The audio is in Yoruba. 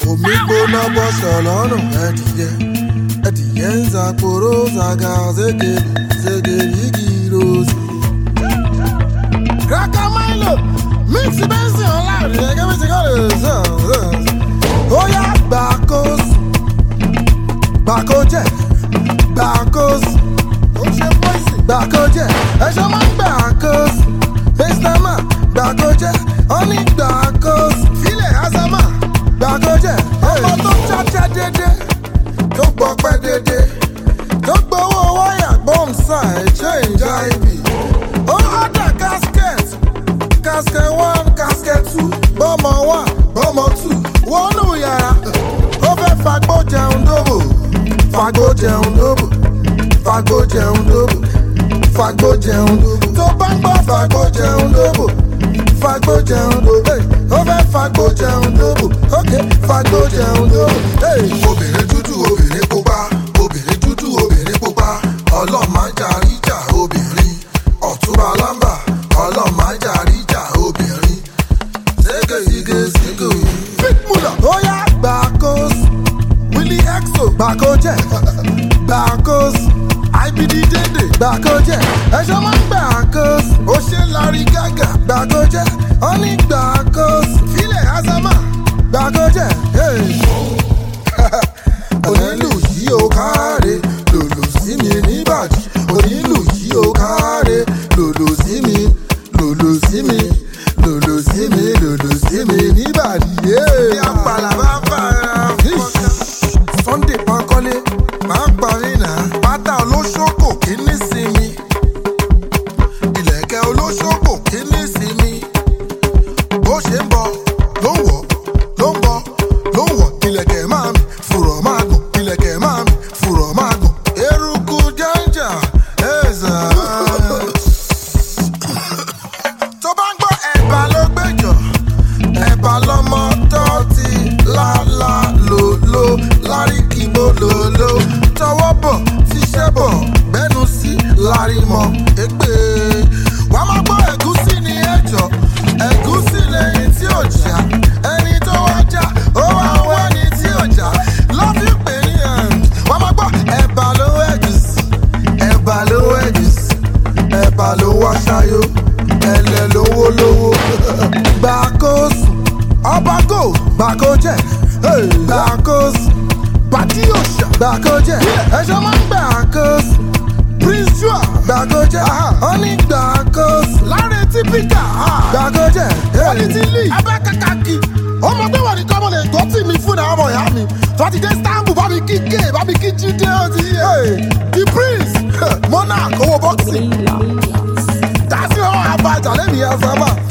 Omi gbóná bọ́ṣọ̀ lọ́rùn ẹdìyẹ ń zàpòrò zàgà zégèlì gíròsì. Raka Milo mix bẹ́ńsì online ẹgẹ́ bí ti kọ́ lè sàn. Ó yá gbàkóso gbàkójẹ́ gbàkóso ó ṣe pọ́ìsì gbàkójẹ́ ẹ̀ṣọ́ máa ń gbàkóso fẹ́sítàmà gbàkójẹ́ ọ́ní gbàkóso fílẹ̀ azama gbàkójẹ́ ọmọ tó cháchá dédé tó gbọ́pẹ́ dédé tó gbowó wáyà gbọ́mùsà change ib ó order casket 1 casket 2 bọ́mọ 1 bọ́mọ 2 wọnú yàrá ó fẹ́ fagbó jẹun dóbò fagbó jẹun dóbò fagbó jẹun dóbò fagbó jẹun dóbò tó bá ń gbọ́ fagbó jẹun dóbò fagbó jẹun dóbò ó fẹ́ fagbó jẹun dóbò ok fagbó jẹun dóbò. Obìnrin dúdú obìnrin pupa obìnrin dúdú obìnrin pupa ọlọ́màjàríjà obìnrin ọ̀túnba lámbà ọlọ́màjàríjà obìnrin ségè. Fitmula ó yá gbàkóso Willie Exo gbàkójẹ́ gbàkóso IBD dédé gbàkójẹ́ ẹ̀ṣọ́ máa ń gbàkóso ó ṣe Larry Gaga gbàkójẹ́ ọ́ní gbàkóso fílẹ̀ azama gbàkójẹ́. Onílù yìí ó káre lòlò sí mi níbàdí onílù yìí ó káre lòlò sí mi lòlò sí mi lòlò sí mi lòlò sí mi níbàdí. Bí apàlà bá fara Sunday Bankole máa ń parí náà pátá olóṣòkò kí ní sinmi ìlẹ̀kẹ̀ olóṣòkò kí ní sinmi bó ṣe ń bọ̀ ló ń wọ̀ ló ń bọ̀ ló ń wọ̀ ìlẹ̀kẹ̀ máa mi fùrọ̀ máa gùn ìlẹ̀kẹ̀ máa mi fùrọ̀ máa gùn eruku jẹ́ńjà ẹ̀ẹ́sà. Tó bá ń gbọ́ ẹ̀bà ló gbẹ́jọ́ ẹ̀bà lọ́mọ tó ti lálá lòló láríkìbó lòló tọwọ́ bọ̀ tíṣẹ́ bọ̀ gbẹ́nu sí lárímọ̀ ègbè. Wàá máa gbọ́ ẹ̀gúsí ní ẹ̀jọ̀ ẹ̀gúsí lẹ́yìn tí ò já ẹni tó wá já ó wá ń wá ní tí ò já lọ́fíì pè ní ẹ̀ǹd. Wàá máa gbọ́ ẹ̀bà ló ẹ̀gúsí ẹ̀bà ló ẹ̀gúsí ẹ̀bà ló wá ṣayó ẹ̀lẹ̀ lówó lówó. Gbàkóso ọba go gbàkójẹ́ gbàkóso pàtí òṣà gbàkójẹ́ ẹ̀ṣọ́ máa ń gbàkóso Prince Joa gbàkójẹ́ ọ́ní gbàkóso Láre Típíkà gbàkójẹ́ Quality Lee abẹ́kàkàkì ọmọ tó wà ní kọ́mọ lè tó tì mí fún àwọn ọmọ ìyá mi tọ́tí dé Istanbul bá mi kí gé bá mi kí jíde ọtí The Prince Monarch owó boxing dásí ọ̀hún àbájá lẹ́mìí ẹ̀ sábà.